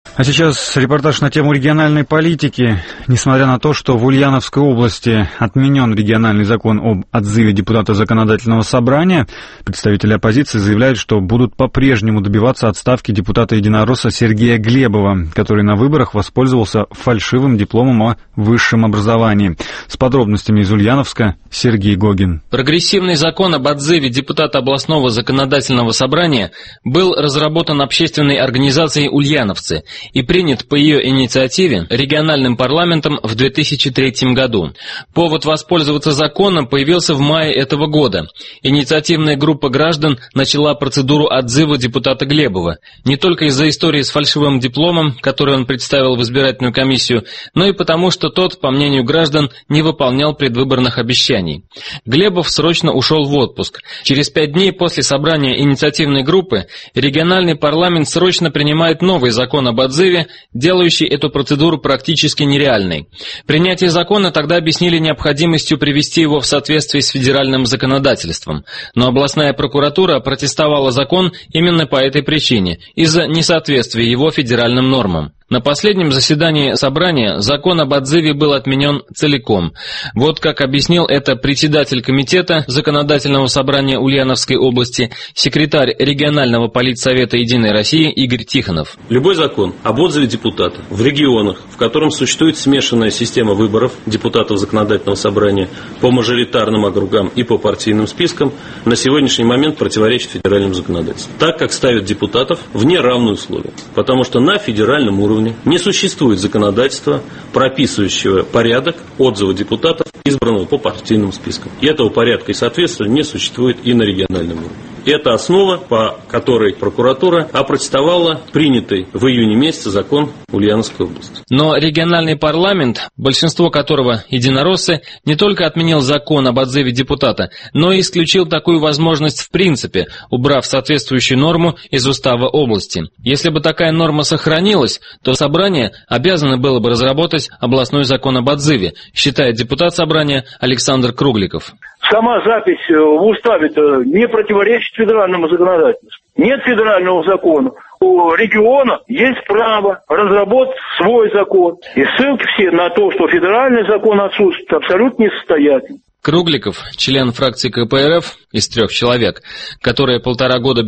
А сейчас репортаж на тему региональной политики. Несмотря на то, что в Ульяновской области отменен региональный закон об отзыве депутата Законодательного собрания, представители оппозиции заявляют, что будут по-прежнему добиваться отставки депутата-единоросса Сергея Глебова, который на выборах воспользовался фальшивым дипломом о высшем образовании. С подробностями из Ульяновска Сергей Гогин. Прогрессивный закон об отзыве депутата областного законодательного собрания был разработан общественной организацией «Ульяновцы» и принят по ее инициативе региональным парламентом в 2003 году. Повод воспользоваться законом появился в мае этого года. Инициативная группа граждан начала процедуру отзыва депутата Глебова, не только из-за истории с фальшивым дипломом, который он представил в избирательную комиссию, но и потому, что тот, по мнению граждан, не выполнял предвыборных обещаний. Глебов срочно ушел в отпуск. Через 5 дней после собрания инициативной группы региональный парламент срочно принимает новый закон об отзыве, делающий эту процедуру практически нереальной. Принятие закона тогда объяснили необходимостью привести его в соответствие с федеральным законодательством. Но областная прокуратура опротестовала закон именно по этой причине, из-за несоответствия его федеральным нормам. На последнем заседании собрания закон об отзыве был отменен целиком. Вот как объяснил это председатель комитета Законодательного собрания Ульяновской области, секретарь регионального политсовета «Единой России» Игорь Тихонов. Любой закон об отзыве депутата в регионах, в котором существует смешанная система выборов депутатов Законодательного собрания по мажоритарным округам и по партийным спискам, на сегодняшний момент противоречит федеральному законодательству, так как ставят депутатов в неравные условия. Потому что на федеральном уровне не существует законодательства, прописывающего порядок отзыва депутатов, избранного по партийным спискам. И этого порядка и соответствия не существует и на региональном уровне. Это основа, по которой прокуратура опротестовала принятый в июне месяце закон Ульяновской области. Но региональный парламент, большинство которого единороссы, не только отменил закон об отзыве депутата, но и исключил такую возможность в принципе, убрав соответствующую норму из устава области. Если бы такая норма сохранилась, то собрание обязано было бы разработать областной закон об отзыве, считает депутат собрания Александр Кругликов. Сама запись в уставе-то не противоречит федеральному законодательству. Нет федерального закона. У региона есть право разработать свой закон. И ссылки все на то, что федеральный закон отсутствует, абсолютно несостоятельны. Кругликов, член фракции КПРФ из 3 человек, которая 1,5 года